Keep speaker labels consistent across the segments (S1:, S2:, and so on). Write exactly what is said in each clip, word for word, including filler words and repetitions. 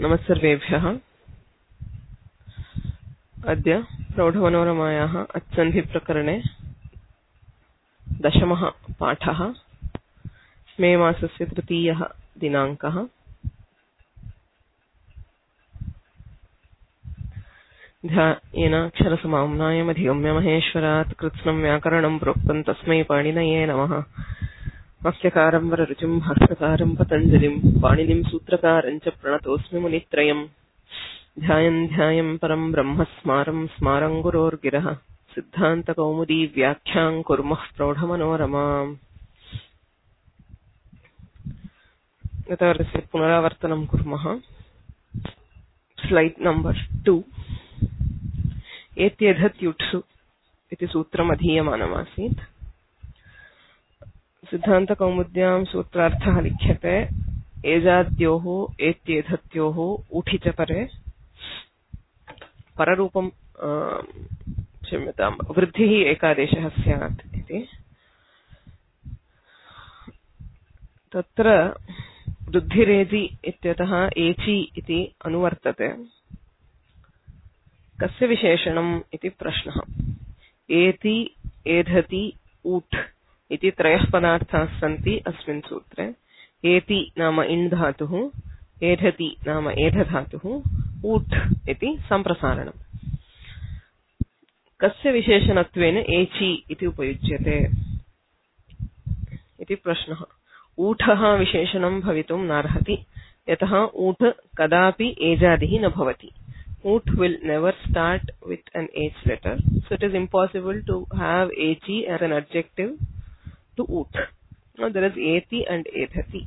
S1: नमस्सर्वेभ्यः। अद्य प्रौढमनोरमायाः अच्सन्धिप्रकरणे दशमः पाठः। मे मासस्य तृतीयः दिनाङ्कः। ध्यायेन अक्षरसमाम्नायमधिगम्य महेश्वरात् कृत्स्नं व्याकरणं प्रोक्तं तस्मै पाणिनये नमः। मत्स्यकारं वररुचिं भाष्यकारं पतञ्जलिं पाणिनिं सूत्रकारं च प्रणतोऽस्मि मुनित्रयम्। ध्यायन् ध्यायं परं ब्रह्म स्मारं स्मारं गुरोर्गिरः सिद्धान्तकौमुदी व्याख्यां कुर्मः प्रौढमनोरमाम्। गतवर्षस्य पुनरावर्तनं कुर्मः। Slide number to. एत्येधत्युत्सु इति सूत्रम् अधीयमानमासीत्। सिद्धान्तकौमुद्यां सूत्रार्थः लिख्यते एजाद्योः एत्येधत्योः ऊठि च परे पररूपं क्षम्यतां वृद्धिः एकादेशः स्यात् इति। तत्र वृद्धिरेजि इत्यतः एचि इति अनुवर्तते। कस्य विशेषणम् इति प्रश्नः। एति एधति ऊठ् इति त्रयः पदार्थाः सन्ति अस्मिन् सूत्रे। एति नाम इण् धातुः, एधति नाम एध धातुः, ऊठ् इति सम्प्रसारणम्। कस्य विशेषणत्वेन एचि इति उपयुज्यते इति प्रश्नः। ऊठः विशेषणं भवितुं नार्हति, यतः ऊठ् कदापि एजादिः न भवति। ऊठ् will never start with an H letter, so it is impossible to have H as an adjective to ऊठ्. Now there is eti and edhati.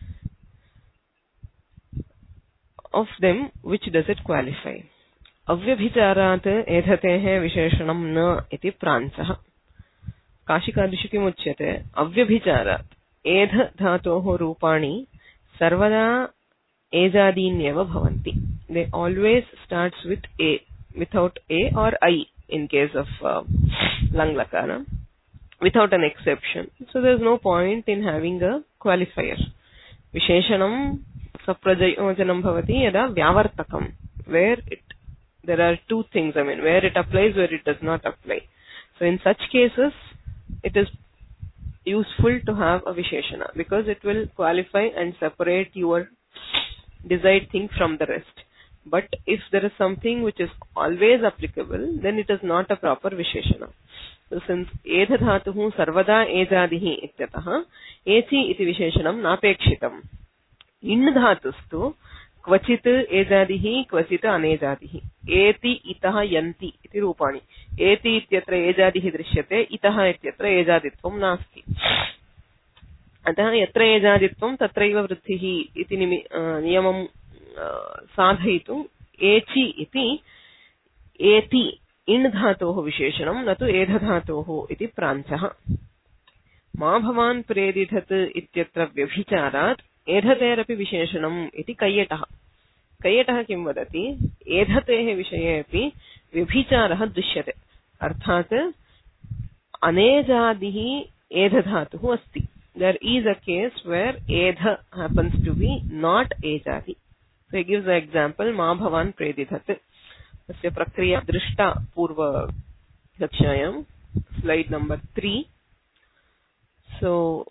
S1: Of them, which does it qualify? अव्यभिचारात् एधतेः विशेषणं न इति प्रांशः। काशिकादिषु किमुच्यते? अव्यभिचारात् एध धातोः रूपाणि सर्वदा एजादीन्येव भवन्ति. They always starts with a, without a or I in case of uh, lang lakana, without an exception. So there is no point in having a qualifier. Visheshanam saprajayojanam bhavati yada vyavartakam, where it there are two things, I mean, where it applies, where it does not apply. So in such cases, it is useful to have a visheshana because it will qualify and separate your desired thing from the rest. But if there is something which is always applicable, then it is not a proper visheshana. So since edha dhatuhu sarvada ejadihi ityatah eci iti visheshanam napekshitam. In dhatustu kvachit ejadihi kvachit anejadihi. Eti itah yanti iti rupani. Eti ityatra ejadihi drishyate, itah ityatra ejaditvam nasti. अतः यत्र एजादित्वं तत्रैव वृद्धिः इति नियमं साधयितुम् एचि इति एति इण् धातोः विशेषणं न तु एध धातोः इति प्रांशः। मा भवान् प्रेदिधत् इत्यत्र व्यभिचारात् एधतेरपि विशेषणम् इति कैयटः। कैयटः किं वदति? एधतेः विषये अपि व्यभिचारः दृश्यते, अर्थात् अनेजादिः एध धातुः अस्ति. There is a case where edha happens to be not ejadi. So he gives an example, ma bhavan predidhat. Asya prakriya drishta purva kakshayam. Slide number three. So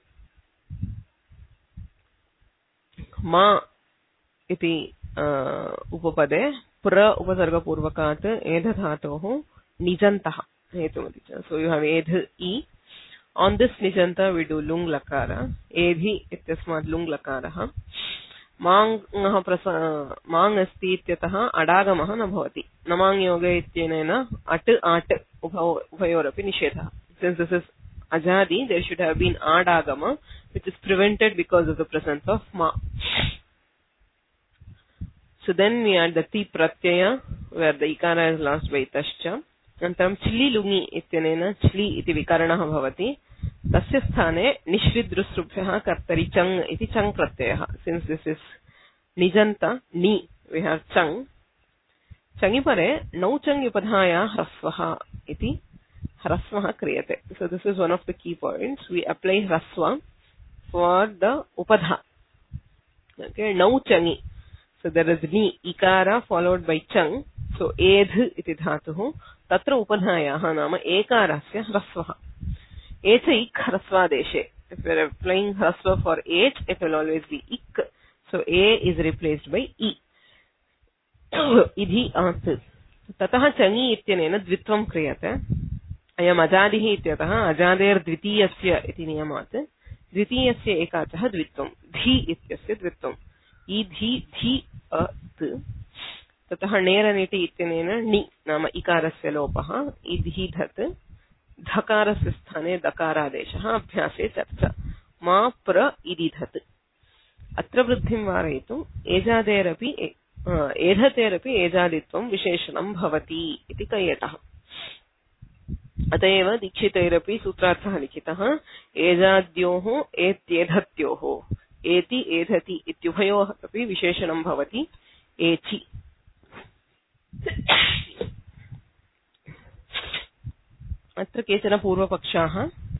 S1: ma iti uh, upapade pra upasarga purvakat edha dhatoh nijantah. So you have edh e. On this nijanta we do lung lakara. Edhi ityasmad lung lakaraha. Mang prasa mang asti ityatah adagamah na bhavati. Namang yoga ityenena at at ubhayorapi nishedha. Since this is ajadi, there should have been adagama, which is prevented because of the presence of ma. So then we add the ti pratyaya, where the ikara is lost by tascha. अनन्तरं चिलि लुङि इत्यनेन चिलि इति विकरणः भवति। तस्य स्थाने निश्रिद्रुसृभ्यः कर्तरि चङ् इति चङ् प्रत्ययः। सिन्स् दिस् इस् निजन्त नि वी हैव चङ्। चङि परे नौ चङ् उपधाया ह्रस्वः इति ह्रस्वः क्रियते। So this is one of the key points. We apply ह्रस्व फॉर द उपधा। Okay, नौ चङि So there is ni ikara followed by chang. So edh iti dhatuh. Tatra upadhayah nama ekarasya hrasvah. H ik hrasvadeshe. If we are applying hrasva for H, it will always be ik. So A is replaced by E. Idhi at. Tatah changi ityanena dvitvam kriyate. Ayam ajadihi ityatah ajader dvitiyasya iti niyamat. Dvitiyasya ekachah dvitvam. Dhi ityasya dvitvam. Idhi dhi at. Tatah neraniti ityanena ni nama ikarasya lopah. Idhi dhat. धकारस्य स्थाने दकारादेशः अभ्यासे चर्चा मा प्र इति धत् अत्र वृद्धिं वारयितुम् एजादेरपि एधतेरपि एजादित्वं विशेषणं भवति इति कैयटः अत एव दीक्षितैरपि सूत्रार्थः लिखितः एजाद्योः एत्येधत्योः एति एधति इत्युभयोः अपि विशेषणं भवति एचि अत्र केचन पूर्वपक्षाः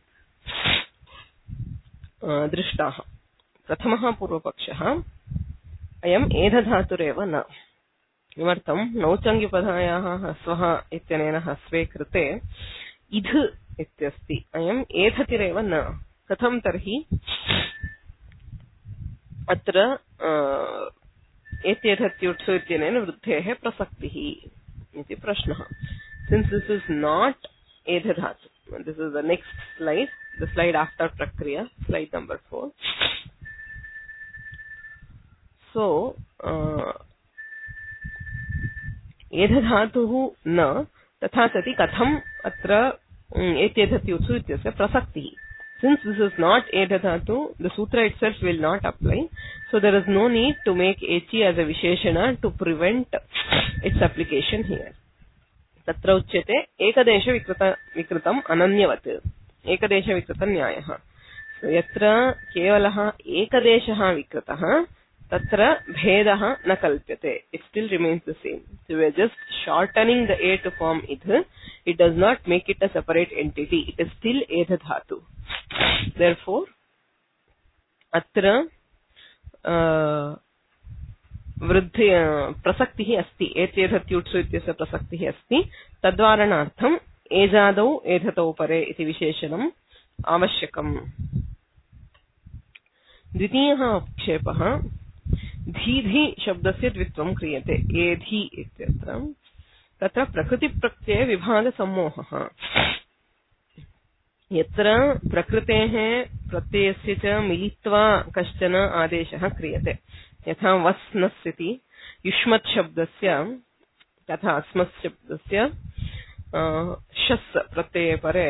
S1: दृष्टाः प्रथमः पूर्वपक्षः अयम् एधधातुरेव न किमर्थं नौचङ्ग्यपदायाः ह्रस्वः इत्यनेन ह्रस्वे कृते इध इत्यस्ति अयम् एधतिरेव न कथं तर्हि अत्र एत्येधत्युत्सु इत्यनेन वृद्धेः प्रसक्तिः इति प्रश्नः since this is not Edhadhatu. This is the next slide, the slide after Prakriya, slide number four. So, uh, Edhadhatuhu na tatha sati katham atra etyedhatyutsu ityasya prasaktihi. Since this is not Edhadhatu, the sutra itself will not apply. So there is no need to make echi as a visheshana to prevent its application here. तत्र उच्यते एकदेश विकृत विकृतम् अनन्यवत् एकदेश विकृत न्यायः यत्र केवलः एकदेशः विकृतः तत्र भेदः न कल्प्यते it still remains the same so we are just shortening the a to form idh it does not make it a separate entity it is still edhadhatu therefore अत्र uh, वृद्धि प्रसक्तिः अस्ति एत्येधत्युत्सु इत्यस्य प्रसक्तिः अस्ति तद्वारणार्थम् एजादौ एधतौ परे इति विशेषणम् आवश्यकम् द्वितीयः आक्षेपः धीधि शब्दस्य द्वित्वं क्रियते एधि इत्यत्र तत्र प्रकृतिप्रत्यय विभागसम्मोहः यत्र प्रकृतेः प्रत्ययस्य च मिलित्वा कश्चन आदेशः क्रियते यथा वस्नस् इति युष्मत् शब्दस्य तथा अस्मत् शब्दस्य शस् प्रत्यये परे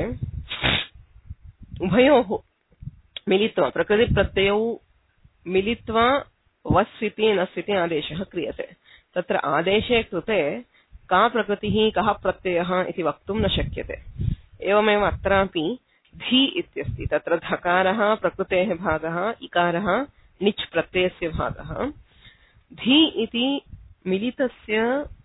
S1: उभयोः मिलित्वा प्रकृति प्रत्ययौ मिलित्वा वस् इति नस् इति आदेशः क्रियते तत्र आदेशे कृते का प्रकृतिः कः प्रत्ययः इति वक्तुं न शक्यते एवमेव अत्रापि धी इत्यस्ति तत्र धकारः प्रकृतेः भागः इकारः निच् प्रत्ययस्य भागः धी इति मिलितस्य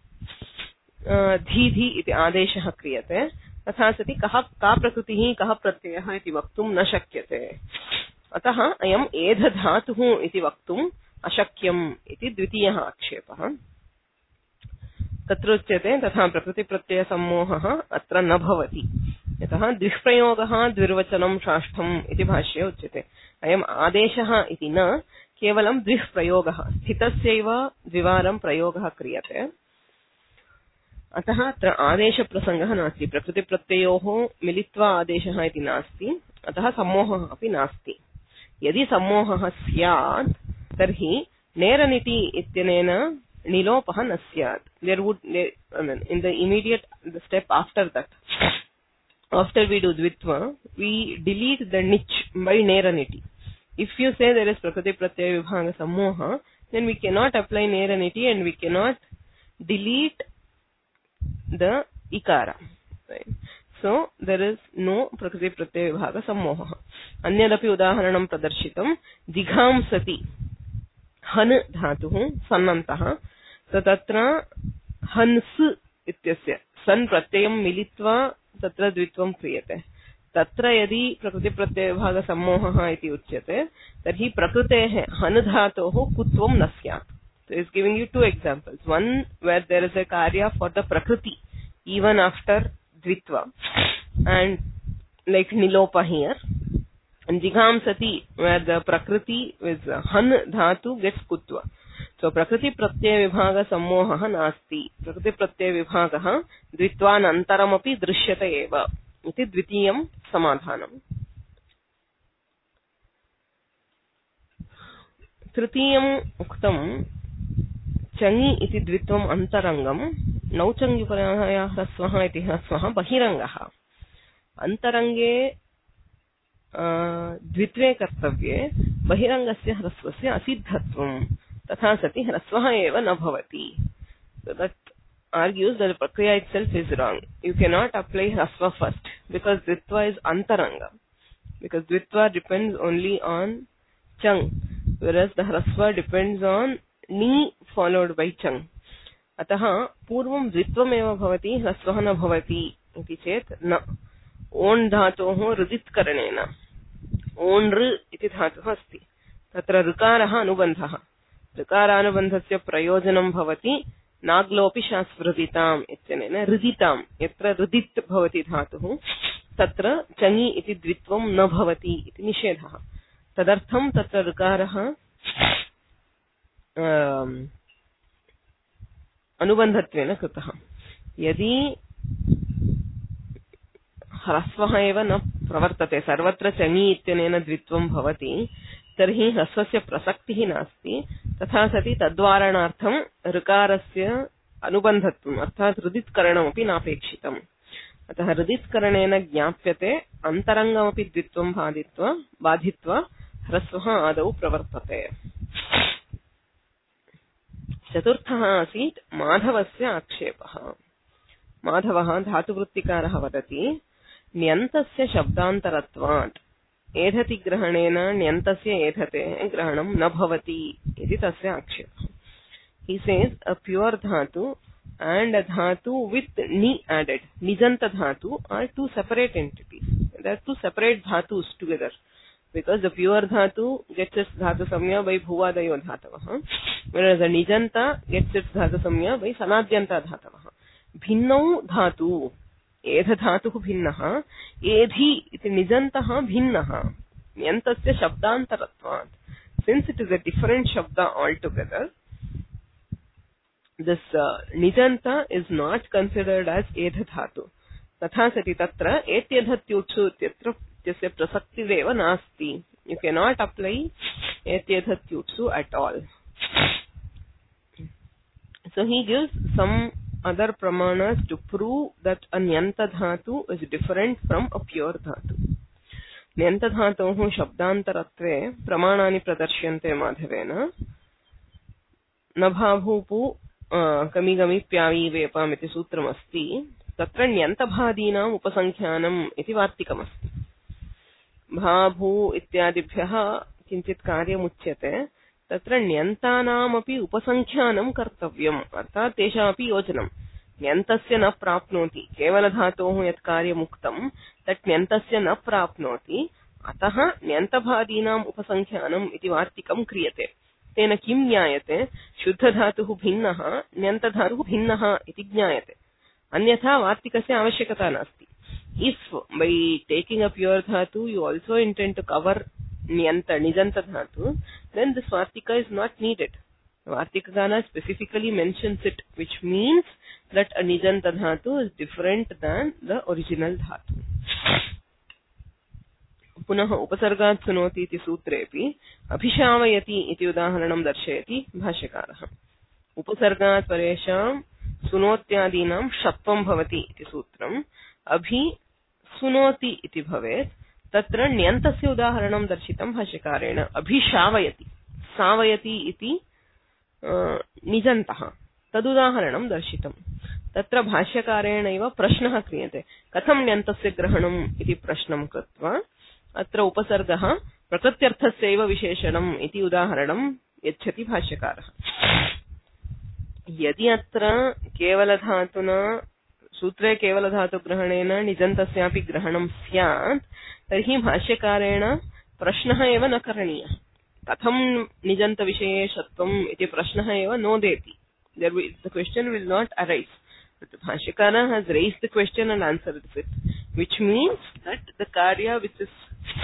S1: धी धी इति आदेशः क्रियते तथा सति कः का प्रकृतिः कः प्रत्ययः इति वक्तुं न शक्यते अतः अयम् एधधातुः इति वक्तुम् अशक्यम् इति द्वितीयः आक्षेपः तत्र उच्यते तथा प्रकृतिप्रत्ययसम्मोहः अत्र न भवति यतः द्विप्रयोगः द्विर्वचनं षष्ठम् इति भाष्ये उच्यते अयम् आदेशः इति न केवलं द्विप्रयोगः स्थितस्यैव द्विवारं प्रयोगः क्रियते अतः अत्र आदेशप्रसङ्गः नास्ति प्रकृतिप्रत्ययोः मिलित्वा आदेशः इति नास्ति अतः सम्मोहः अपि नास्ति यदि सम्मोहः स्यात् तर्हि नेरनिति इत्यनेन निलोपः न स्यात् there would I mean in the immediate the step after that after we do dvitva we delete the niche by neraniti if you say there is prakriti pratyaya vibhaga sammoha then we cannot apply neraniti and we cannot delete the ikara right so there is no prakriti pratyaya vibhaga sammoha anyadapi udaharanam pradarshitam digham sati han dhatuh sannantah तत्र हंस इत्यस्य सन् प्रत्ययं मिलित्वा तत्र द्वित्वं क्रियते तत्र यदि प्रकृतिप्रत्ययभागसम्मोहः इति उच्यते तर्हि प्रकृतेः हन् धातोः कुत्वं न स्यात् So he's giving you two examples. One where there is a karya for the prakriti even after dvitva, and like nilopa here. And jighamsati, where the prakriti with han dhatu gets kutva. So prakriti pratyaya vibhaga sammohah nasti. Prakriti pratyaya vibhagah dvitvanantaramapi drishyata eva. Iti dvitiyam samadhanam. Tritiyam uktam changi iti dvitvam antarangam nauchangyuparaya hrasvaha iti hrasvaha bahirangah. Antarange द्वित्वे कर्तव्ये बहिरंगस्य ह्रस्वस्य असिद्धत्वं तथा सति ह्रस्वः एव न भवति. So that argues that the prakriya itself is wrong. You cannot apply hrasva first because dvitva is antaranga, because dvitva depends only on chang, whereas the hrasva depends on ni followed by chang. अतः पूर्वं द्वित्वमेव भवति ह्रस्वः न भवति इति चेत् न. ओन् धातोः रुदित्करणेन ओन् ऋ इति धातुः अस्ति, तत्र ऋकारः अनुबन्धः. ऋकारानुबन्धस्य प्रयोजनं भवति नाग्लोपि शास्वृदिताम् इत्यनेन ऋदिताम्. यत्र ऋदित् भवति धातुः तत्र चङि इति द्वित्वं न भवति इति निषेधः. तदर्थं तत्र ऋकारः अनुबन्धत्वेन कृतः. यदि ह्रस्वः एव न प्रवर्तते, सर्वत्र चङि इत्यनेन द्वित्वं भवति, तर्हि ह्रस्वस्य प्रसक्तिः नास्ति. तथा सति तद्वारणार्थं ऋकारस्य अनुबन्धत्वम् अर्थात् ऋदित्करणमपि नापेक्षितम्. अतः ऋदित्करणेन ज्ञाप्यते अन्तरङ्गमपि द्वित्वं बाधित्वा बाधित्वा ह्रस्वः आदौ प्रवर्तते. चतुर्थः आसीत् माधवस्य आक्षेपः. माधवः धातुवृत्तिकारः वदति ण्यन्तस्य शब्दान्तरत्वात् एधति ग्रहणेन ण्यन्तस्य एधते ग्रहणं न भवति इति तस्य आक्षेपः. He says a pure dhatu and a dhatu with ni added, nijanta dhatu, are two separate entities. They are two separate dhatus together, because the pure dhatu gets its dhatu samya by bhuvadayo dhatavah, whereas the nijanta gets its dhatu samya by sanadyanta dhatavah. भिन्नौ धातु एध धातुः भिन्नः, एधि इति निजन्तः भिन्नः ण्यन्तस्य शब्दान्तरत्वात्. Since it is a different shabda altogether, this uh, nijanta is not considered as edha dhatu. तथा सति तत्र एत्यधत्युत्सु इत्यत्र यस्य प्रसक्तिरेव नास्ति. You cannot apply एत्यधत्युत्सु at all. So he gives some other pramanas to prove that a nyanta dhatu is different from a pure dhatu. Nyanta dhatoh shabdantaratve pramanani pradarsyante madhavena nabhavhupu kami gami pyavi vepam iti sutram asti. Tatra nyanta bhadinam upasankhyanam iti vartikam asti. Bhabhu ityadibhyah kinchit karyam uchyate. तत्र ण्यन्तानामपि उपसंख्यानं कर्तव्यम्, अर्थात् तेषामपि योजनं. ण्यन्तस्य न प्राप्नोति, केवलधातोः यत् कार्यमुक्तं तत् ण्यन्तस्य न प्राप्नोति, अतः ण्यन्तभादीनाम् उपसंख्यानम् इति वार्तिकं क्रियते. तेन किं ज्ञायते? शुद्धधातुः भिन्नः, ण्यन्तधातुः भिन्नः इति ज्ञायते. अन्यथा वार्तिकस्य आवश्यकता नास्ति. If by taking a pure dhatu you also intend to cover Nyanta, Nijanta dhatu, then this Vartika is not needed. Vartikagana specifically mentions it, which means that a Nijanta dhatu is different than the original dhatu. पुनः उपसर्गात् सुनोति इति सूत्रेऽपि अभिशावयति इति उदाहरणं दर्शयति भाष्यकारः. उपसर्गात् परेषां सुनोत्यादीनां षत्वं भवति इति सूत्रम् अभि सुनोति इति भवेत्. तत्र ण्यन्तस्य उदाहरणं दर्शितं भाष्यकारेण. अभिशावयति, सावयति इति निजन्तः, तदुदाहरणं दर्शितं. तत्र भाष्यकारेणैव प्रश्नः क्रियते, कथं ण्यन्तस्य ग्रहणम् इति प्रश्नं कृत्वा अत्र उपसर्गः प्रकृत्यर्थस्यैव विशेषणम् इति उदाहरणं यच्छति भाष्यकारः. यदि अत्र केवलधातुना सूत्रे केवलधातुग्रहणेन निजन्तस्यापि ग्रहणं स्यात् तर्हि भाष्यकारेण प्रश्नः एव न करणीयः. कथं निजन्तविषये षत्वम् इति प्रश्नः एव नोदेति. There will, the question will not arise. But the Bhashyakara has raised the question and answered it, which means that the karya which is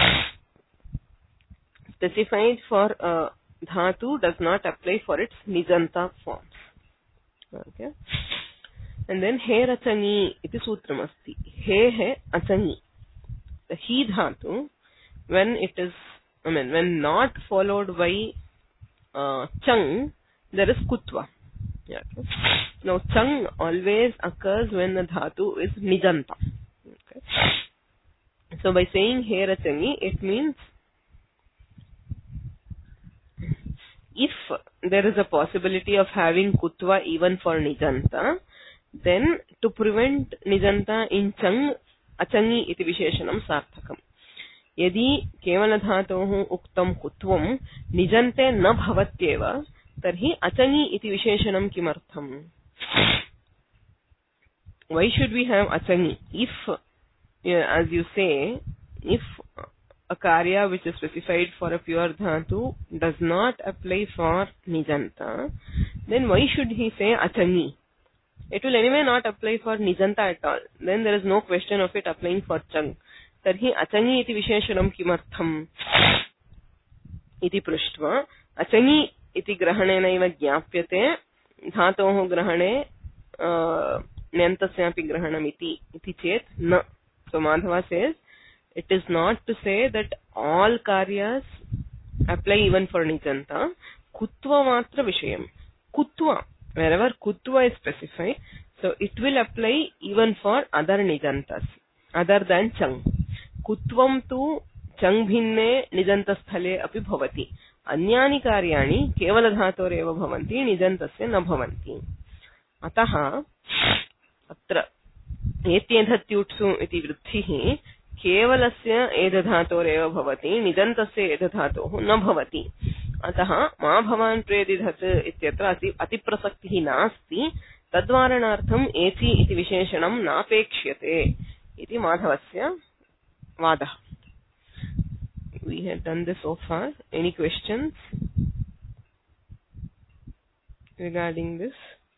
S1: specified for uh, dhatu does not apply for its nijanta forms. Okay. And then he rachangi iti sutram asti. He he achangi. The he dhatu, when it is, I mean, when not followed by uh, chang, there is kutva. Yeah. Now, chang always occurs when the dhatu is nijanta. Okay. So, by saying he rachangi, it means if there is a possibility of having kutva even for nijanta, then to prevent nijanta in chang, achangi iti visheshanam sarthakam. Yadi kevala dhatoh uktam kutvam nijante na bhavatyeva tarhi achangi iti visheshanam kimartham. Why should we have achangi? If, yeah, as you say, if a karya which is specified for a pure dhatu does not apply for nijanta, then why should he say achangi? It will anyway not apply for nijanta at all. Then there is no question of it applying for chang. Tarhi achangi iti visheshanam kimartham iti prushtva achangi iti grahanena iva jnapyate dhatoh grahane nyantasyapi grahanam iti iti chet na. So Madhava says it is not to say that all karyas apply even for nijanta. Kutva matra vishayam. Kutva, wherever kutva is specified, so it will apply even for other nijantas other than chang. Kutvam tu chang bhinne nijantasthale api bhavati. Anyani karyani kevala dhatoreva bhavanti nijantasya na bhavanti. Ataha atra etyedhatyutsu iti vruddhihi केवलस्य एधधातोरेव भवति निजन्तस्य एधधातोः न भवति. अतः मा भवान् प्रेदिधत् इत्यत्र अति अतिप्रसक्तिः नास्ति. तद्वारणार्थम् एति इति विशेषणं नापेक्ष्यते इति माधवस्य वादः. We had done this so far. Any questions regarding this?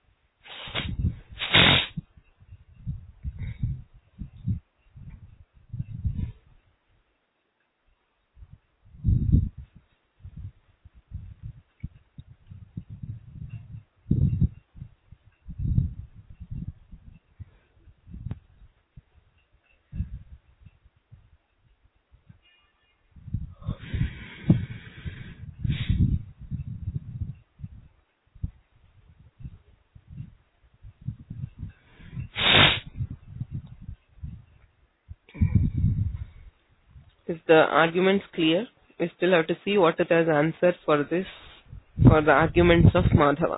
S1: Is the arguments clear? We still have to see what it has answered for this, for the arguments of Madhava.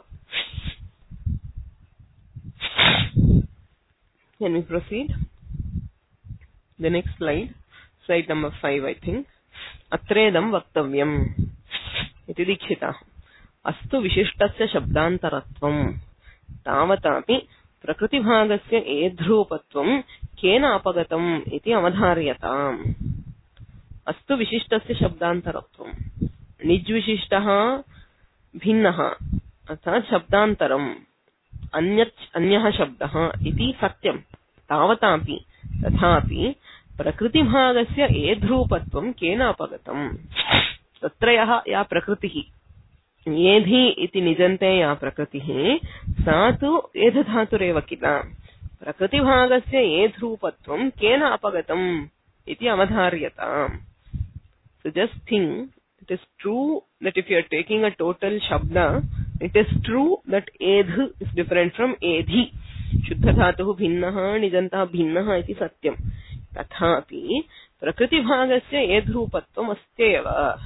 S1: Can we proceed? The next slide, slide number five, I think. Atredam vaktavyam iti dikshita. Astu vishishtasya shabdantaratvam tavatapi prakriti-bhagasya edhrupatvam kena apagatam iti avadharyatam. अस्तु विशिष्टस्य शब्दान्तरत्वम्. निज्विशिष्टः भिन्नः अर्थात् शब्दान्तरम् अन्यत् अन्यः शब्दः इति सत्यं. तावतापि तथापि प्रकृतिभागस्य एध्रूपत्वं केन अपगतम्. तत्र यः या प्रकृतिः एधि इति निजन्ते या प्रकृतिः सा तु एधधातुरेव किल. प्रकृतिभागस्य एध्रूपत्वं केन अपगतम् इति अवधार्यताम्. So just think, it is true that if you are taking a total shabda, it is true that edh is different from edhi. Shuddha dhatuh bhinnaha nijantah bhinnaha iti satyam. Tathapi prakriti bhagasya edhrupatvam astyeva.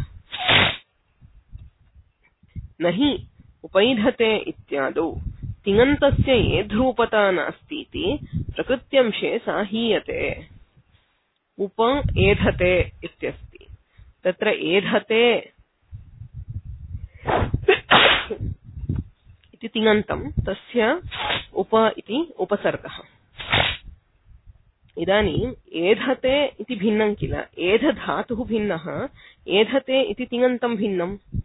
S1: Nahi upaidhate ityado tingantasya edhrupata nasti iti prakrityamshe sahiyate. Upa edhate ityasti. Tatra edhate iti tingantam tasya upa iti upasargah. Idanim edhate iti bhinnam kila. Edha dhatuh bhinnaha edhate iti tingantam bhinnam.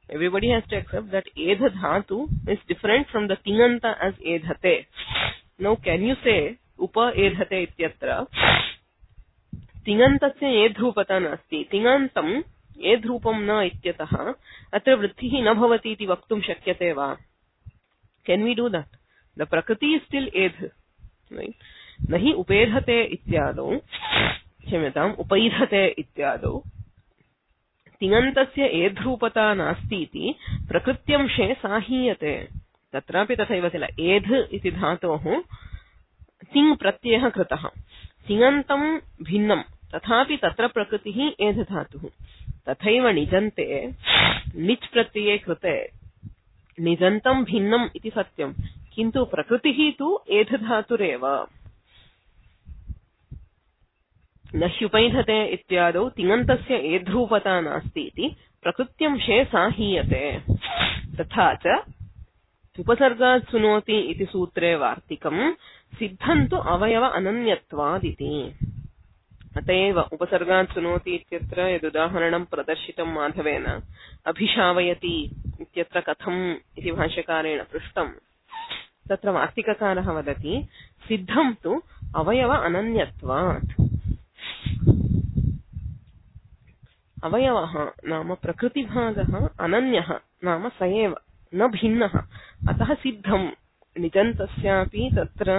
S1: Everybody has to accept that edha dhatu is different from the tinganta as edhate. Now can you say upa edhate ityatra तिङन्तस्य एध्रूपता नास्ति, तिङन्तम् एध्रूपं न इत्यतः अत्र वृद्धिः न भवति इति वक्तुं शक्यते वा? Can we do that? The prakriti is still edh, right? नहि उपेधते इत्यादौ, क्षम्यताम्, उपैधते इत्यादौ तिङन्तस्य एध्रूपता नास्ति इति प्रकृत्यंशे साहीयते. तत्रापि तथैव किल, एध् इति धातोः तिङ् प्रत्ययः कृतः, तिङन्तं भिन्नं, तथापि तत्र प्रकृतिः एध धातुः. तथैव निजन्ते निच् प्रत्यये कृते निजन्तं भिन्नम् इति सत्यं, किन्तु प्रकृतिः तु एध धातुरेव. न ह्युपैधते इत्यादौ तिङन्तस्य एध्रूपता नास्ति इति प्रकृत्यंशे साहीयते. तथा च उपसर्गात् सुनोति इति सूत्रे वार्तिकं सिद्धं तु अवयव अनन्यत्वादिति. अतएव उपसर्गात् सुनोति इत्यत्र यदुदाहरणं प्रदर्शितं माधवेन, अभिशावयति इत्यत्र कथम् इति भाष्यकारेण पृष्टं, तत्र वार्तिककारः वदति सिद्धं तु अवयव अनन्यत्वात्. अवयवः नाम प्रकृतिभागः, अनन्यः नाम स एव, न भिन्नः, अतः सिद्धं. निजन्तस्यापि तत्र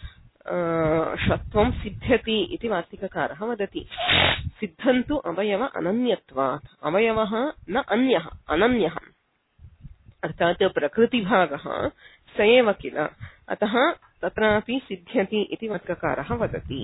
S1: षत्वं सिद्ध्यति इति वार्तिककारः वदति. सिद्धं तु अवयव अनन्यत्वात्, अवयवः न अन्यः, अनन्यः, अर्थात् प्रकृतिभागः स एव किल, अतः तत्रापि सिद्ध्यति इति वार्तिककारः वदति.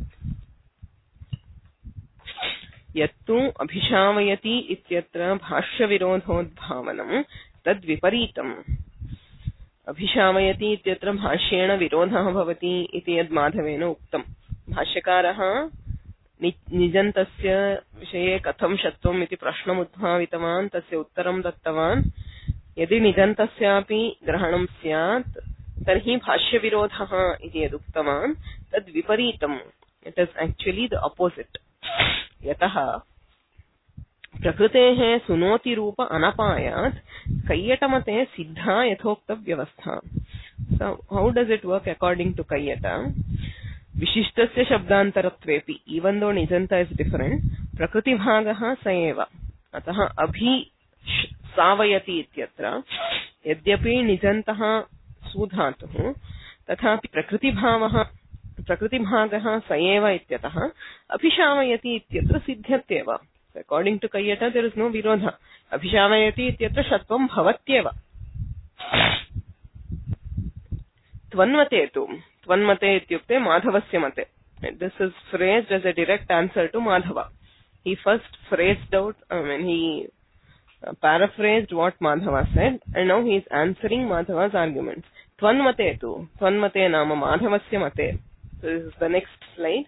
S1: यत्तु अभिशावयति इत्यत्र भाष्यविरोधोद्भावनं तद्विपरीतम्. अभिशावयति इत्यत्र भाष्येण विरोधः भवति इति यद् माधवेन उक्तम्. भाष्यकारः निजन्तस्य विषये कथं षत्वम् इति प्रश्नम् उद्भावितवान्, तस्य उत्तरं दत्तवान्. यदि निजन्तस्यापि ग्रहणं स्यात् तर्हि भाष्यविरोधः इति यदुक्तवान् तद् विपरीतम्. It is actually the opposite. यतः प्रकृतेः सुनोति रूप अनपायात् कैयटमते सिद्धा यथोक्त व्यवस्था. So how does it work according to Kayyata? विशिष्टस्य शब्दान्तरत्वेपि, even though निजन्ता is different, प्रकृतिभागः स एव. अतः अभि सावयति इत्यत्र यद्यपि निजन्तः सुधातुः, तथापि प्रकृतिभावः प्रकृतिभागः स एव इत्यतः अभिशावयति इत्यत्र सिद्ध्यत्येव. According to Kayyata, there is no virodha. Abhishavayati ityatra shatvam bhavatyeva. Tvanmate tu. Tvanmate ityukte madhavasya mate. This is phrased as a direct answer to Madhava. He first phrased out, I mean, he uh, paraphrased what Madhava said, and now he is answering Madhava's arguments. Tvanmate tu. Tvanmate nama madhavasya mate. So this is the next slide.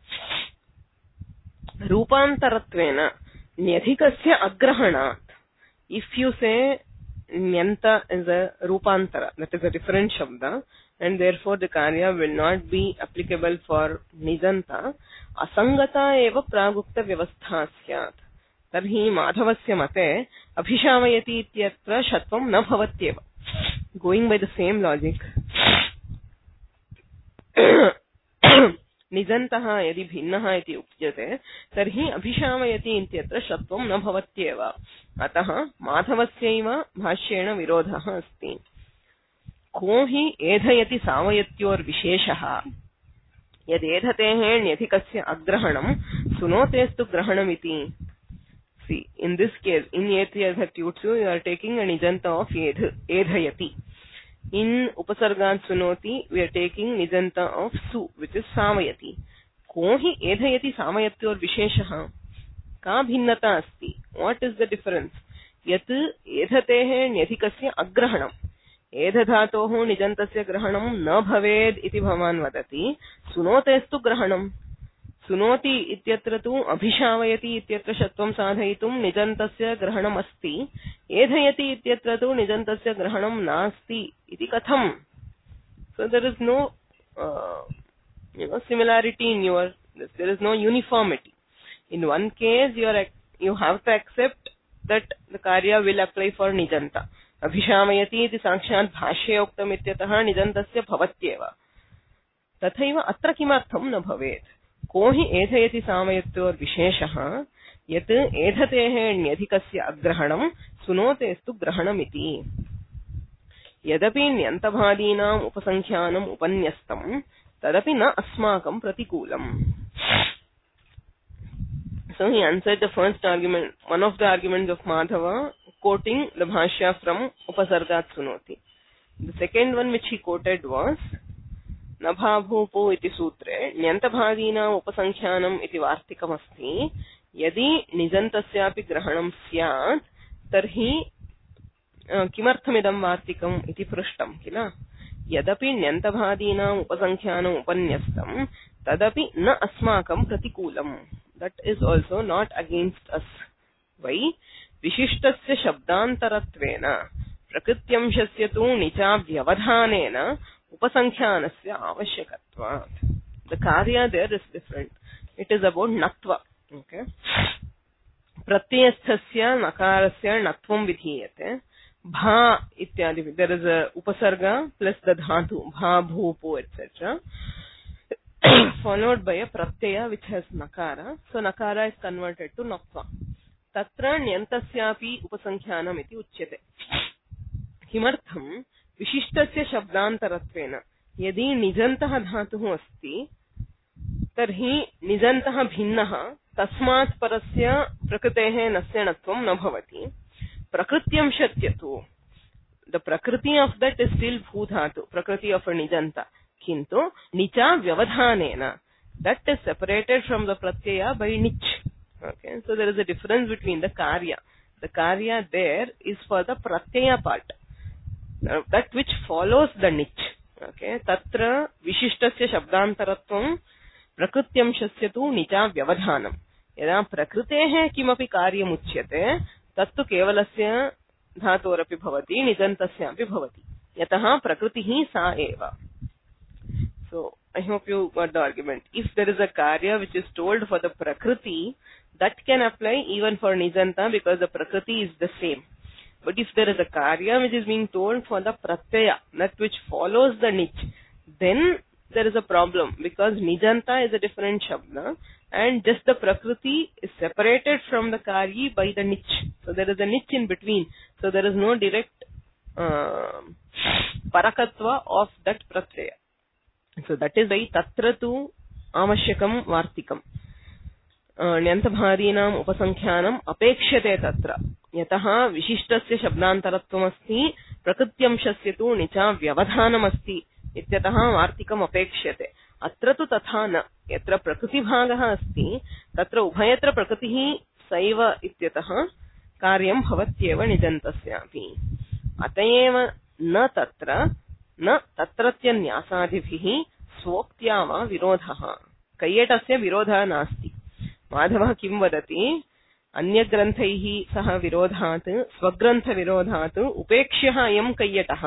S1: Rupantarattvena nyadhikasya agrahanaat. If you say nyanta is a rupantara, that is a different shabda, and therefore the karya will not be applicable for nijanta, asangata eva pragukta vyavastha syat. Tarhi madhavasya mate abhishavayati ityatra shatvam na bhavatyeva. Going by the same logic, निजन्तः यदि भिन्नः इति उच्यते तर्हि अभिशावयति इत्यत्र शत्वं न भवत्येव. अतः माधवस्यैव भाष्येण विरोधः अस्ति. को हि एधयति सावयत्योर्विशेषः. यदेधतेः ण्यधिकस्य अग्रहणं सुनोतेस्तु ग्रहणमिति. See, in this case, in etyarthatutsu, you are taking a nijanta of edh, edhayati. In upasargat sunoti, we are taking nijanta of su, which is samayati. Ko hi edhayati samayatyor visheshaha. Ka bhinnata asti. What is the difference? Yat edhatehe nyadhikasya agrahanam. Edhadhatoho nijantasya grahanam na bhaved iti bhavan vadati. Sunotestu grahanam. सुनोति इत्यत्र तु अभिशावयति इत्यत्र शत्वं साधयितुं निजन्तस्य ग्रहणम् अस्ति. एधयति इत्यत्र तु निजन्तस्य ग्रहणं नास्ति इति कथम्? So there is no uh, you know similarity in your, there is no uniformity. In one case you are you have to accept that the karya will apply for nijanta. Abhishamayati iti sakshat bhashye uktam ityatah nijantasya bhavatyeva. तथैव अत्र किमर्थं न भवेत्? को हि एधयति सामयत्योर् विशेषः यत् एधतेः ण्यधिकस्य अग्रहणं सुनोतेस्तु ग्रहणमिति। यदपि ण्यन्तभादीनाम् उपसंख्यानम् उपन्यस्तं तदपि न अस्माकं प्रतिकूलम्. So he answered the first argument, one of the arguments of Madhava, quoting the bhashya from Upasargat Sunoti. The second one which he quoted was Nabhabhupo iti sutre Nyantabhadina upasankhyanam iti vartikam asti yadi nijantasyapi grahanam syat tarhi kimarthamidam vartikam iti prishtam kila yadapi nyantabhadina upasankhyanam upanyastam tadapi na asmakam pratikulam. That is also not against us. Why? Vishishtasya shabdantarattvena prakrityamshasya tu nicha vyavadhanena upasankhyanasya avashyakatvat. The karya there is different. It is about natva. Okay. Pratyasthasya nakarasya natvam vidhiyate. Bha ityadi. There is a upasarga plus the dhatu. Bha, bhupo, et cetera. Followed by a pratyaya which has nakara. So nakara is converted to natva. Tatra nyantasyapi upasankhyanam iti uchyate. Kimartham विशिष्टस्य शब्दान्तरत्वेन यदि निजन्तः धातुः अस्ति तर्हि निजन्तः भिन्नः तस्मात् परस्य प्रकृतेः नस्यणत्वं न भवति. प्रकृत्यंशत्यतु the prakriti of that is still bhudhatu, prakriti of a nijanta, kintu nicha vyavadhanena, that is separated from the pratyaya by nich. Okay, so there is a difference between the karya. The karya there is for the pratyaya part, uh, that which follows the nich. Okay, tatra vishishtasya shabdantaratvam prakrityamshasya tu nicha vyavadhanam. यदा प्रकृतेः किमपि कार्यमुच्यते तत्तु केवलस्य धातोरपि भवति निजन्तस्यापि भवति, यतः प्रकृतिः सा एव. So I hope you got the argument. If there is a karya which is told for the prakriti, that can apply even for nijanta because the prakriti is the same. But if there is a karya which is being told for the pratyaya, that which follows the nich, then there is a problem because nijanta is a different shabda and just the prakriti is separated from the karyi by the nich. So there is a nich in between. So there is no direct uh, parakatva of that pratyaya. So that is why tatra tu avashyakam vartikam. Nyantabhadinam upasankhanam apekshate tatra. Yataha vishishtasya shabdantaratvam asti prakrityamshasya tu nicha vyavadhanam asti. इत्यतः वार्तिकम् अपेक्ष्यते. अत्र तु तथा न. यत्र प्रकृतिभागः अस्ति तत्र उभयत्र प्रकृतिः सैव इत्यतः कार्यं भवत्येव निजन्तस्यापि. अत एव न तत्र न तत्रत्य न्यासादिभिः स्वोक्त्या वा विरोधः. कैयटस्य विरोधः नास्ति. माधवः किं वदति? अन्यग्रन्थैः सह विरोधात् स्वग्रन्थविरोधात् उपेक्ष्यः अयं कैयटः.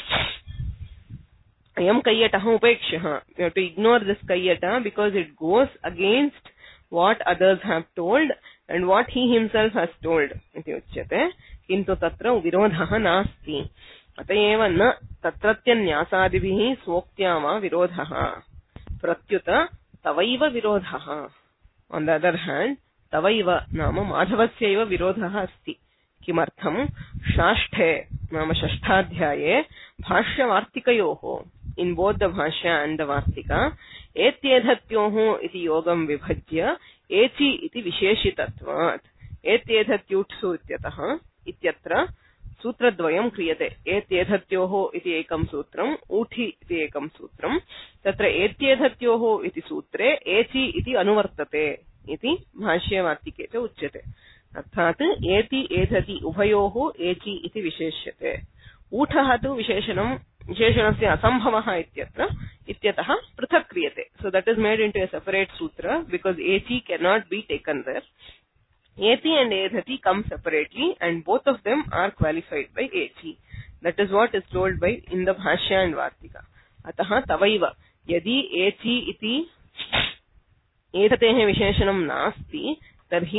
S1: Ayam kayyatah upekshah. You have to ignore this kayyata because it goes against what others have told and what he himself has told. Iti uchyate. Kintu tatra virodhah nasti. Atayeva na tatratya nyasadibhihi swoktya virodhah. Pratyuta tavaiva virodhah. On the other hand, tavaiva nama madhavasyaiva virodhah asti. Kimartham shashthe nama shashtadhyaye bhashya vartikayoho. In both the bhashya and the vartika, etyedhatyoho iti yogam vibhajya echi iti visheshitatvat. Etyedhatyutsu ityatah ityatra sutradvayam kriyate. Etyedhatyoho iti ekam sutram, uthi iti ekam sutram. Tatra etyedhatyoho iti sutre echi iti anuvartate iti bhashya vartike cha uchyate. अर्थात एति एधति उभयोः एचि इति विशेष्यते. ऊठः तु विशेषणं विशेषणस्य असंभवः इत्यत्र इत्यतः पृथक् क्रियते. So that is made into a separate sutra because एचि cannot be taken there. एति and एधति come separately and both of them are qualified by एचि. That is what is told by in the bhashya and vartika. अतः तवैव यदि एचि इति एधतेः विशेषणं नास्ति तर्हि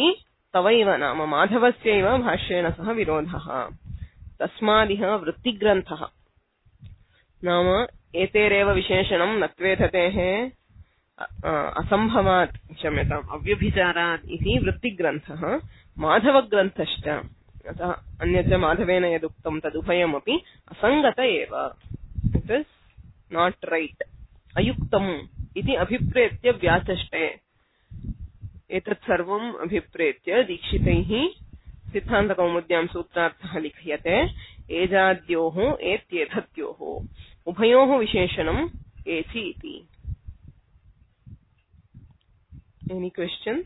S1: तवैव नाम माधवस्यैव भाष्येण सह विरोधः तस्मादिह वृत्तिग्रन्थः नाम एतेरेव विशेषणं नत्वेधतेः असंभवात् क्षम्यताम् अव्यभिचारात् इति वृत्तिग्रन्थः माधवग्रन्थश्च अतः अन्यच्च माधवेन यदुक्तं तदुभयमपि असङ्गत एव इट् इस् नाट् रैट् अयुक्तम् इति अभिप्रेत्य व्याचष्टे एतत् सर्वम् अभिप्रेत्य दीक्षितैः सिद्धान्तकौमुद्यां सूत्रार्थः लिख्यते एजाद्योः एत्येधत्योः उभयोः विशेषणम् एचि इति. Any questions?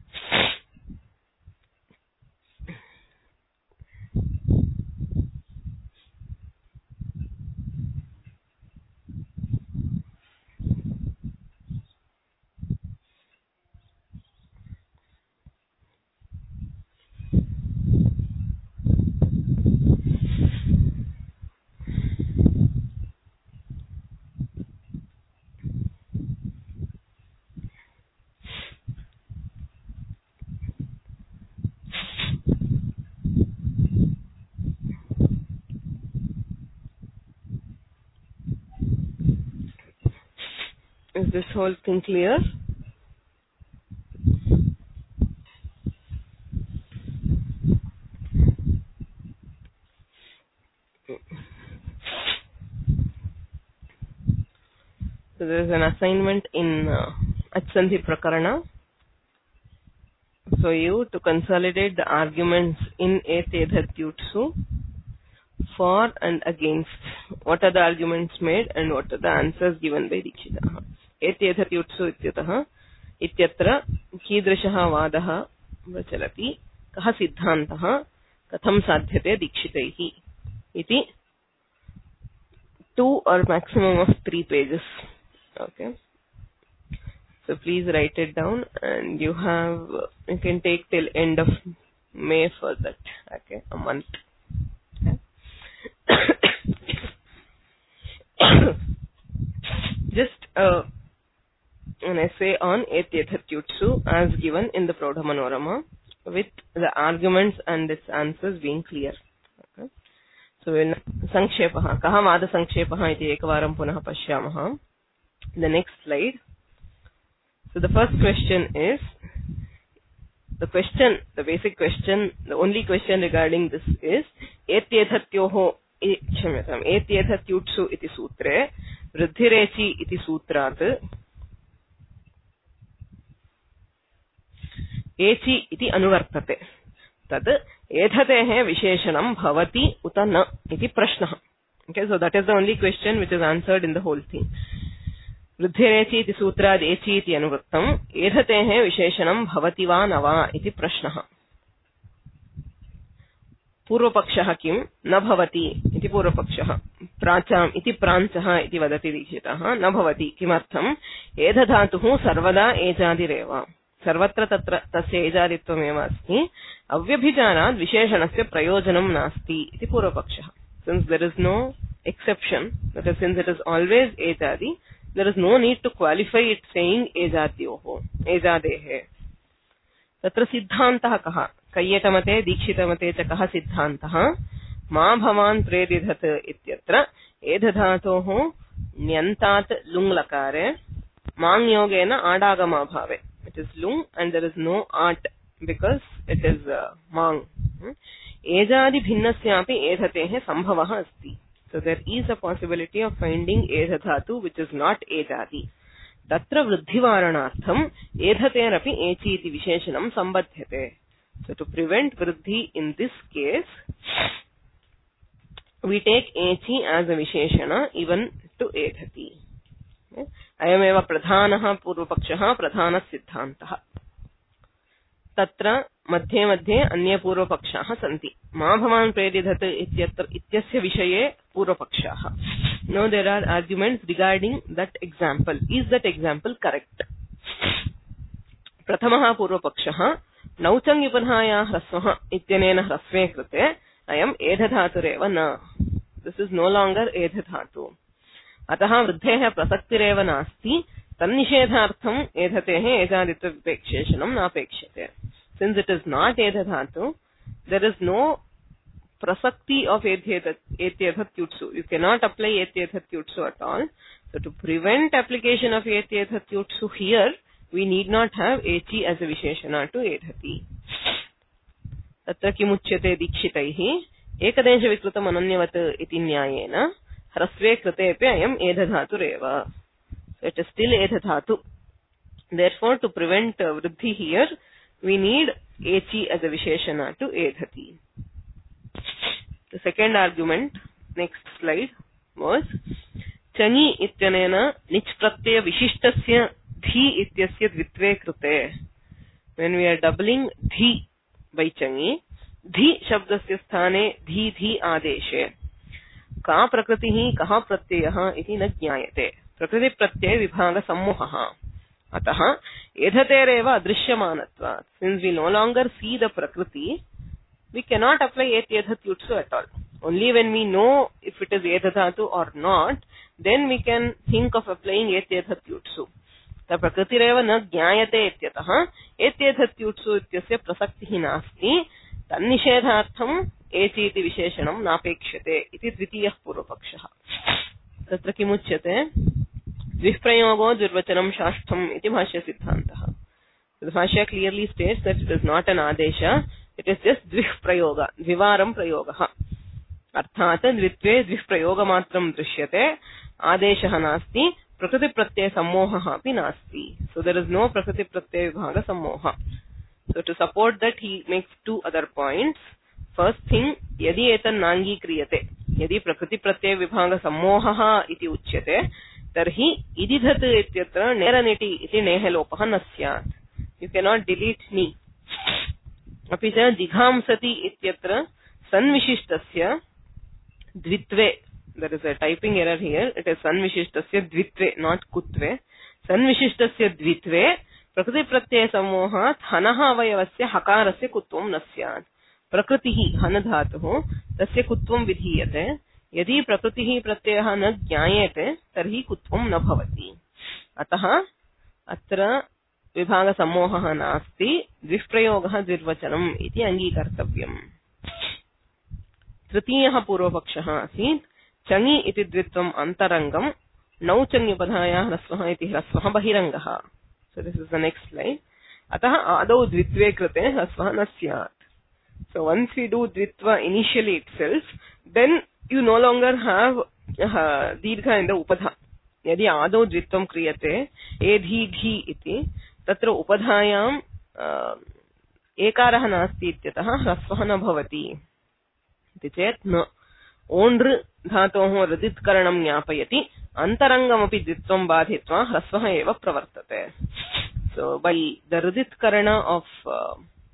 S1: Is this whole thing clear? So there is an assignment in uh, Atsandhi Prakarana for you to consolidate the arguments in Etedhatyutsu for and against. What are the arguments made and what are the answers given by Dikshitaः. एत्येतत्युत्सु इत्यतः इत्यत्र कीदृशः वादः प्रचलति कः सिद्धान्तः कथं साध्यते दीक्षितैः इति two or maximum of three pages. Okay, so please write it down and you have you can take till end of May for that. Okay, a month. Okay. Just uh, an essay on Etedhatyutsu as given in the Praudhamanorama with the arguments and its answers being clear. Okay. So we'll Sankshepah. Kaha Vada Sankshepah iti ekavaram punah pashyamah. The next slide. So the first question is the question, the basic question, the only question regarding this is Etedhatyoho क्षम्यताम् एत्येतत्युत्सु इति सूत्रे वृद्धिरेचि इति सूत्रात् एचि इति अनुवर्तते तद् एधतेः विशेषणं भवति उत न इति प्रश्नः. Okay, so that is the only question which is answered in the whole thing. वृद्धिरेचि इति सूत्रात् एचि इति अनुवृत्तम् एधतेः विशेषणं भवति वा न वा इति प्रश्नः. पूर्वपक्षः किं न भवति इति पूर्वपक्षः प्राचाम् इति प्राञ्चः इति वदति दीक्षितः न भवति किमर्थम् एधधातुः सर्वदा एजादिरेव सर्वत्र तत्र तस्य एजादित्वमेव अस्ति अव्यभिचारात् विशेषणस्य प्रयोजनं नास्ति इति पूर्वपक्षः. Since there is no exception, that is, since it is always ejadi, there is no need to qualify it saying ejadyoho ejadehe. तत्र सिद्धान्तः कः कैयटमते दीक्षितमते च कः सिद्धान्तः मा भवान् प्रेदिधत् इत्यत्र एधधातोः ण्यन्तात् लुङ् लकारे माङ् योगेन आडागमाभावे. It is lung and there is no art because it is uh, mang. Ejadi bhinnasyapi edhatehe sambhavah asti. So there is a possibility of finding edhadhatu which is not ejadi. Tatra vruddhivaranartham edhaterapi echi iti visheshanam sambadhyate. So to prevent vruddhi in this case, we take echi as a visheshana even to edhati. अयमेव प्रधानः पूर्वपक्षः प्रधानः सिद्धान्तः. तत्र मध्ये मध्ये अन्ये पूर्वपक्षाः सन्ति. मा भवान् प्रेदिधत् इत्यत्र इत्यस्य विषये पूर्वपक्षाः. Now there are arguments regarding that example. Is that example correct? प्रथमः पूर्वपक्षः नौचङ्गिपन्हाया ह्रस्वः इत्यनेन ह्रस्वे कृते अयम् एधधातुरेव न. This is no longer एधधातु. अतः वृद्धेः प्रसक्तिरेव नास्ति तन्निषेधार्थम् एधतेः एजादित्वविपेक्षेषणं नापेक्ष्यते. since it is not etha dhatu, there is no prasakti of etyathatyutsu. You cannot apply etyathatyutsu at all. So to prevent application of etyathatyutsu here, we need not have echi as a visheshana to edhati. Tatra kimuchyate dikshitaihi ekadenಶ vikrutam ananyavat iti nyayena hrasve krute api ayam edhadhatureva. So it is still edhadhatu. Therefore, to prevent uh, vriddhi here, we need echi as a visheshana to edhati. The second argument, next slide, was changi ityanena nich pratyaya vishishtasya dhi ityasya dvitve krute. When we are doubling dhi by changi, dhi shabdasya sthane dhi dhi adeshe ka prakritihi kaha pratyayah iti na jnayate. Prakriti pratyaya vibhaga sammohaha. Ataha edhatereva adrishyamanatvat. Since we no longer see the prakriti, we cannot apply etyathatyutsu at all. Only when we know if it is edhadhatu or not, then we can think of applying etyathatyutsu. The prakritireva na jnayate ityatah etyathatyutsu ityasya prasaktihi nasti tannishedhartham echi iti visheshanam napekshate iti dvitiyah purvapakshah. Tatra kimuchyate dvihprayogo durvachanam shashtham iti bhashya siddhantah. The bhashya clearly states that it is not an adesha, it is just dvihprayoga, dvivaram prayogaha. Arthat dvitve dvihprayogamatram drishyate adeshah nasti prakriti pratyaya sammohaha api nasti. So there is no prakriti pratyaya vibhaga sammoha. So to support that, he makes two other points. First thing, yadi etan nangi kriyate, yadi prakriti pratyaya vibhaga sammohaha iti uchyate, tarhi ididhat ityatra neraniti iti nehelopaha na syat. You cannot delete ni. Api cha jighamsati ityatra sanvishishtasya dvitve. There is a typing error here. It is sanvishishtasya dvitve, not kutve. Sanvishishtasya dvitve prakriti pratyaya sammohat hanaha avayavasya hakarasya kutvam na syat. Prakritihi hanadhatuh tasya kutvam vidhiyate. Yadi prakritihi pratyayah na jnayate tarhi kutvam na bhavati. Ataha atra vibhaga sammohah nasti dvihprayogah dvirvachanam iti angikartavyam. Tritiyah purvapakshah asit changi iti dvitvam antarangam nau changi upadhayah hrasvah iti hrasvah bahirangah. So this is the next slide. Ataha adau dvitve krute hrasvah na syat. So once we do dvitva initially itself, then you no longer have uh, dirgha in the upadha. Yadi adau dvitvam kriyate edhi dhi iti tatra upadhayam uh, ekarah nasti ityatah hrasvah na bhavati. Iti chet na ondr dhatoh radit karanam nyapayati antarangam api dvitvam badhitva hrasvah eva pravartate. So by the radit karana of uh,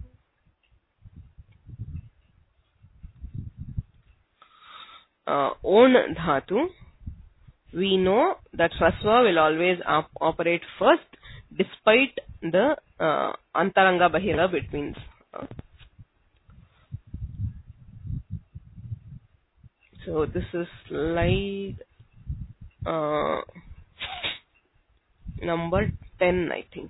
S1: uh, on dhatu, we know that hrasva will always op operate first despite the uh, antaranga bahira between. Uh, so this is slide uh, number ten, I think.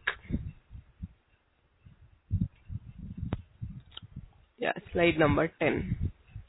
S1: Yeah, slide number ten.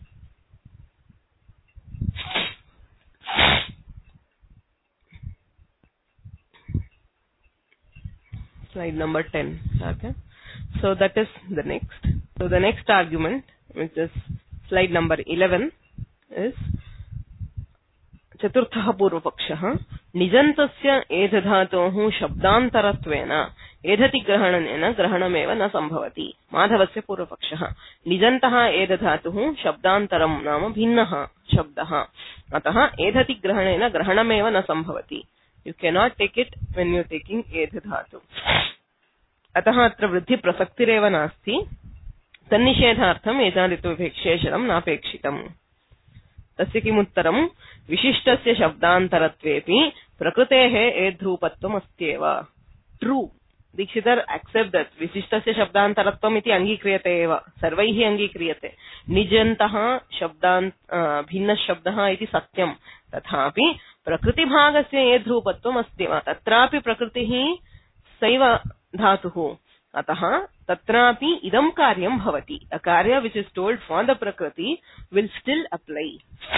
S1: Slide number ten. Okay. So that is the next. So the next argument, which is slide number eleven, is Chaturtha Purvapakshah Nijantasya edhadhatohu shabdantarattvena edhati grahanena grahanameva na sambhavati. Madhavasya Purvapakshah Nijantaha edhadhatuhu shabdantaram nama bhinnaha shabdaha ataha edhati grahanena grahanameva na sambhavati. You cannot take it when you are taking edhadhatu. Ataha atra vriddhi prasaktireva nasti tannishedhartham etaditu vipekshesharam napekshitam. Tasya kimuttaram vishishtasya shabdantaratvepi prakrutehe edhrupatvam astyeva. True. Dikshitar accept that vishishtasya shabdantaratvam iti angikriyate eva. Sarvaihi angikriyate. Nijantaha shabdant bhinna shabdaha iti satyam. Tathapi prakriti bhagasya edhrupatvam astyeva. Tatrapi prakritihi saiva dhatuhu अतः तत्रापि इदं कार्यं भवति. A karya which is told for the Prakriti will still apply.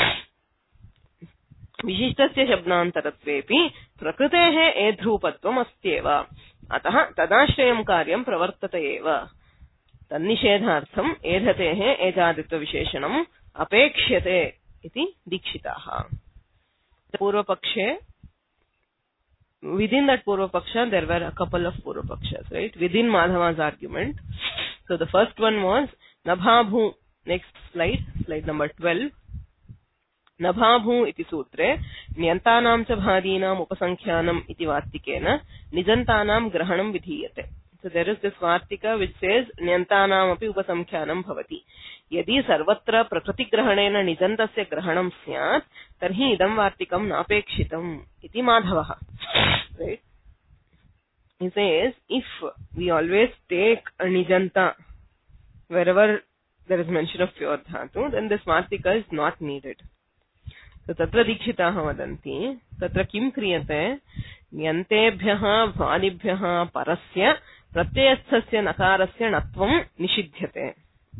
S1: विशिष्टस्य शब्दान्तरत्वेऽपि प्रकृतेः एध्रूपत्वम् अस्त्येव. अतः तदाश्रयं कार्यं प्रवर्तत एव. तन्निषेधार्थम् एधतेः एजादित्वविशेषणम् अपेक्ष्यते इति दीक्षिताः. पूर्वपक्षे, within that Purvapaksha there were a couple of Purvapakshas, right, within Madhava's argument. So the first one was Nabhabhu. Next slide, slide number twelve. Nabhabhu iti sutre nyantanam cha bhadinam upasankhyanam iti vartikena nijantanam grahanam vidhiyate. So there is this vartika which says nyantanam api upasankhyanam bhavati. यदि सर्वत्र प्रकृतिग्रहणेन निजन्तस्य ग्रहणं स्यात् तर्हि इदं वार्तिकं नापेक्षितम् इति माधवः. Right? He says, if we always take a nijanta wherever there is mention of pure dhatu, then this vartika is not needed. So tatra dikshitaः vadanti, tatra kim kriyate nyantebhyah bhadibhyah parasya pratyayasthasya nakarasya natvam nishidhyate.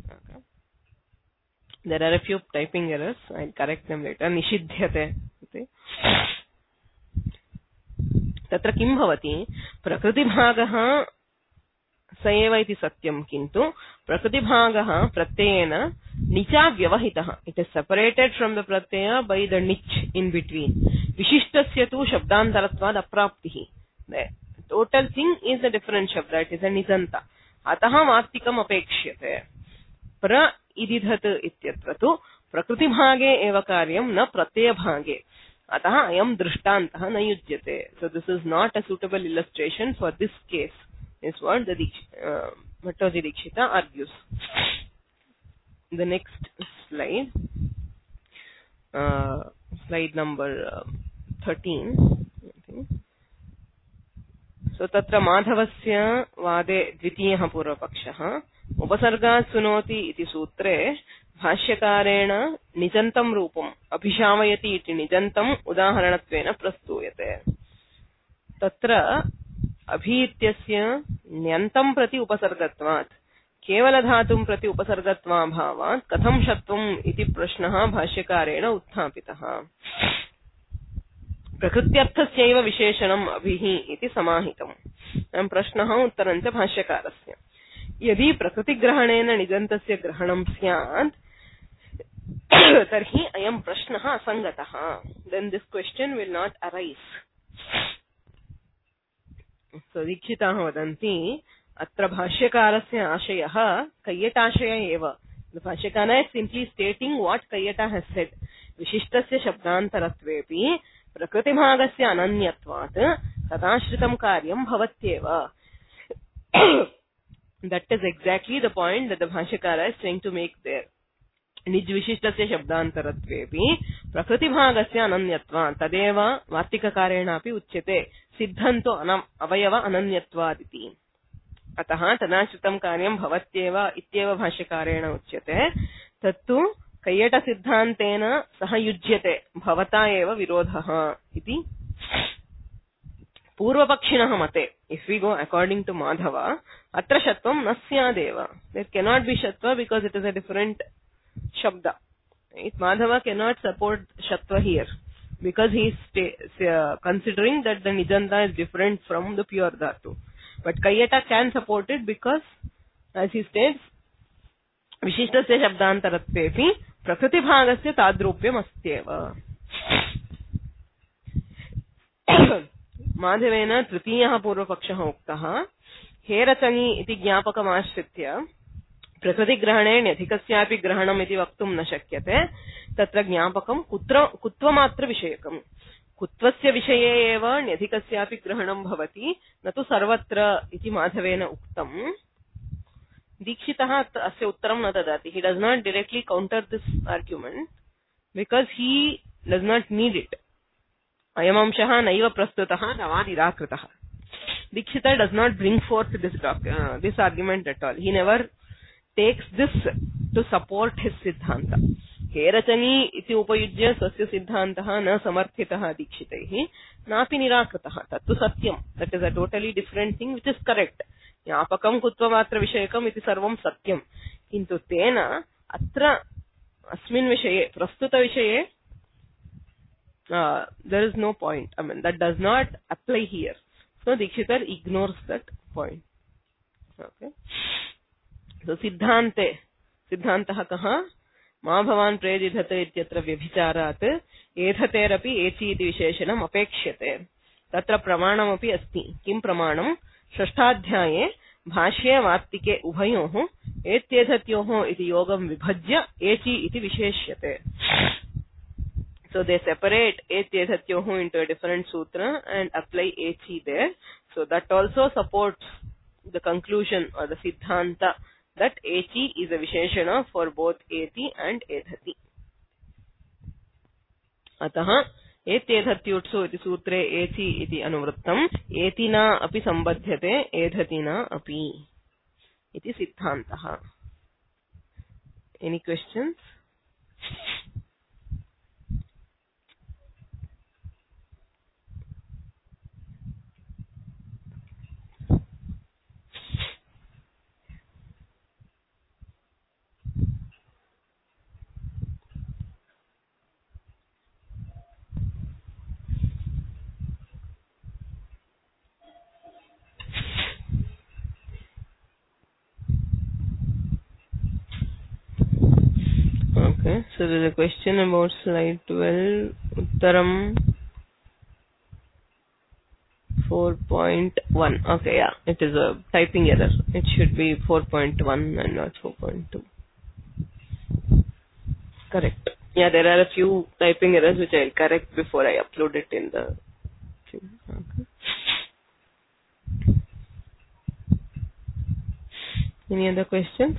S1: There are a few typing errors. I'll correct them later. Nishidhyate. Tatra kim bhavati prakrutibhagah स एव इति सत्यं किन्तु प्रकृतिभागः प्रत्ययेन निचा व्यवहितः. It is separated from the प्रत्यय बाय द निच इन बिटवीन. विशिष्टस्य तु शब्दान्तरत्वाद् अप्राप्तिः. The total thing is a different शब्द. इट इज अ निजन्त. अतः वार्तिकम् अपेक्ष्यते. प्र इदिधत् इत्यत्र तु प्रकृतिभागे एव कार्यं न प्रत्ययभागे. अतः अयं दृष्टान्तः न युज्यते. So this is not a suitable illustration for this case. Is what the uh, Bhattaji Dikshita argues. The next slide, uh, slide number uh, thirteen. So tatra madhavasya vade dvitiyah purvapakshah upasargat sunoti iti sutre bhashyakarena nijantam rupam abhishavayati iti nijantam udaharanattvena prastuyate. Tatra अभीत्यस्य न्यन्तं प्रति उपसर्गत्वात् केवलधातुं प्रति उपसर्गत्वाभावात् कथं शत्वम् इति प्रश्नः भाष्यकारेण उत्थापितः. प्रकृत्यर्थस्यैव विशेषणम् अभिः इति समाहितम्. अयं प्रश्नः उत्तरं च भाष्यकारस्य. यदि प्रकृतिग्रहणेन निजन्तस्य ग्रहणं स्यात् तर्हि अयं प्रश्नः असङ्गतः. Then this question will not arise. So दीक्षिताः वदन्ति अत्र भाष्यकारस्य आशयः कैयटाशय एव. The भाष्यकार is simply stating what Kayyata has said. विशिष्टस्य शब्दान्तरत्वेऽपि प्रकृतिभागस्य अनन्यत्वात् तदाश्रितं कार्यं भवत्येव. That is exactly the point that the भाष्यकार is trying to make there. निज विशिष्टस्य शब्दान्तरत्वेऽपि प्रकृतिभागस्य अनन्यत्वात् तदेव वार्तिककारेणापि उच्यते. सिद्धन्तो अवयव अनन्यत्वादिति. अतः तदाश्रितं कार्यं भवत्येव इत्येव भाष्यकारेण उच्यते. तत्तु कैयटसिद्धान्तेन सह युज्यते. भवता एव विरोधः इति पूर्वपक्षिणः मते. If we go according to Madhava अत्र शत्वं न स्यादेव. देयर कैन नॉट बी शत्व because it is a different shabda. Right? Madhava cannot support shatva here because he is uh, considering that the nijanta is different from the pure dhatu. But Kayyata can support it because, as he states, vishishtasya shabdantaratvepi prakriti bhagasya tadrupyam astyeva. Madhavena tritiyah purvapakshah uktah herachani iti ज्ञापकमाश्रित्य प्रकृतिग्रहणेन अधिकस्यापि ग्रहणम् इति वक्तुं न शक्यते. तत्र ज्ञापकं कुत्र कुत्वमात्र विषयकम्. कुत्वस्य विषये एव न्यधिकस्यापि ग्रहणं भवति न तु सर्वत्र इति माधवेन उक्तम्. दीक्षितः अस्य उत्तरं न ददाति. he does not directly counter this argument because he does not need it. अयमंशः नैव प्रस्तुतः न वा निराकृतः. Dikshita does not bring forth this uh, this argument at all. He never takes this to support his siddhanta. Herachani iti upayujya swasya siddhantah na samarthitah dikshitaihi napi nirakritah. Tattu satyam. That is a totally different thing which is correct. ज्ञापकं कृत्वा मात्र विषयकम् इति सर्वं सत्यं किन्तु तेन अत्र अस्मिन् विषये प्रस्तुतविषये there is no point. I mean, that does not apply here. So Dikshitar ignores that point. Okay. So Siddhante, Siddhantah kaha ma bhavan predidhate ityatra vyabhicharat edhaterapi echi iti visheshanam apekshate. Tatra pramanam api asti. Kim pramanam? Shashtadhyaye bhashye vatike ubhayoh etyedhatyoh iti yogam vibhajya echi iti visheshyate. So they separate etyedhatyoh into a different sutra and apply echi there. So that also supports the conclusion or the siddhanta that echi is a visheshana for both eti and edhati. Ataha etyedhatyutsu iti sutre echi iti anuvrittam etina api sambadhyate edhatina api iti siddhantaha. Any questions? Okay, so there's a question about slide twelve, Uttaram four point one. Okay, yeah, it is a typing error. It should be four point one and not four point two. Correct. Yeah, there are a few typing errors which I'll correct before I upload it in the thing. Okay. Any other questions?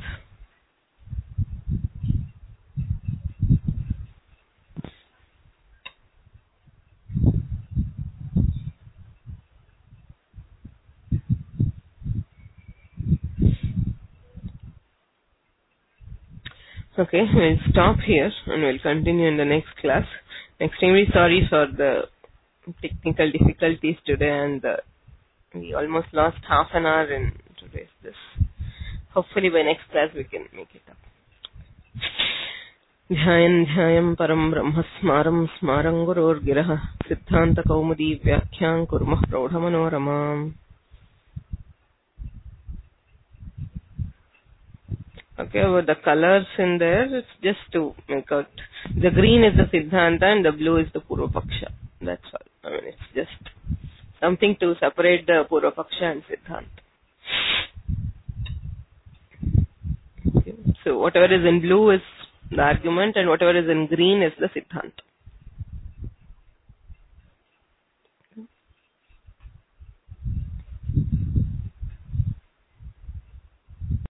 S1: Okay, we'll stop here and we'll continue in the next class. Extremely sorry for the technical difficulties today and the, we almost lost half an hour in today's this. Hopefully by next class we can make it up. Dhyayan dhyayam param brahma smaram smarang gurur girah siddhanta kaumudi vyakhyam kurmah praudhamanoramam. Okay, with the colors in there, it's just to make out. The green is the Siddhanta and the blue is the Purvapaksha. That's all. I mean, it's just something to separate the Purvapaksha and Siddhanta. Okay. So whatever is in blue is the argument and whatever is in green is the Siddhanta.